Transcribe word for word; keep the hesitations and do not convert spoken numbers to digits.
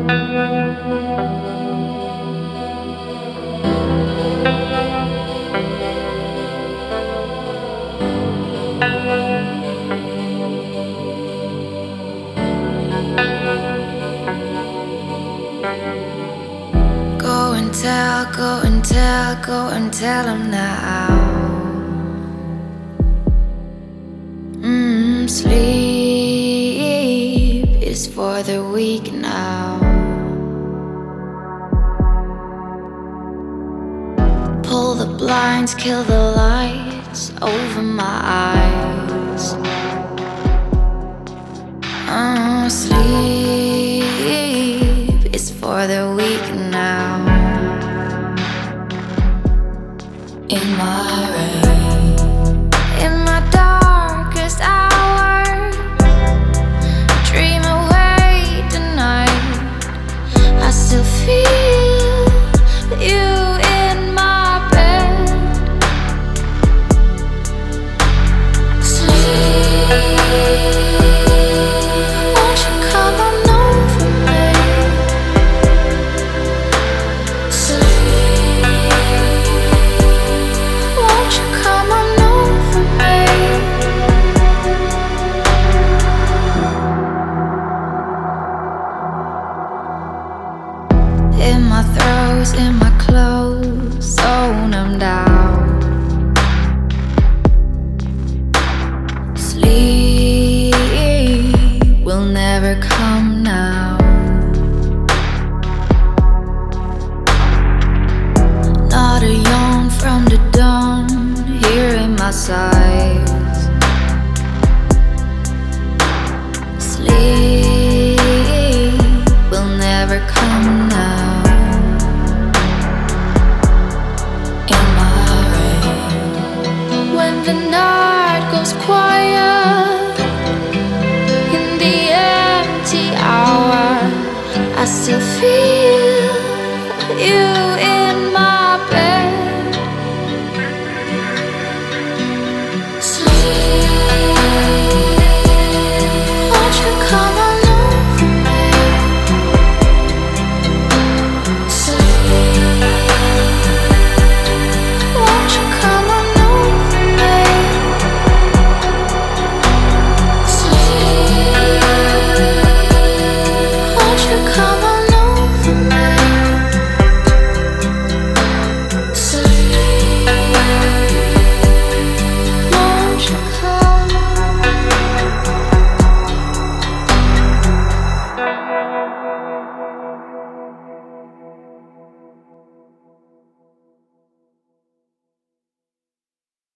Go and tell, go and tell, go and tell him now. Mm, sleep is for the weak now. Pull the blinds, kill the lights over my eyes. Uh, sleep is for the weak now. In my rain, in my darkest hour, dream away tonight. I still feel you in my bed. Sleep, won't you come on over me? Sleep, won't you come on over me? In my throes, in my clothes, so numbed out. Sleep will never come now. Not a yawn from the dawn here in my sighs. Sleep will never come now. In my rain, when the night goes quiet, in the empty hour, I still feel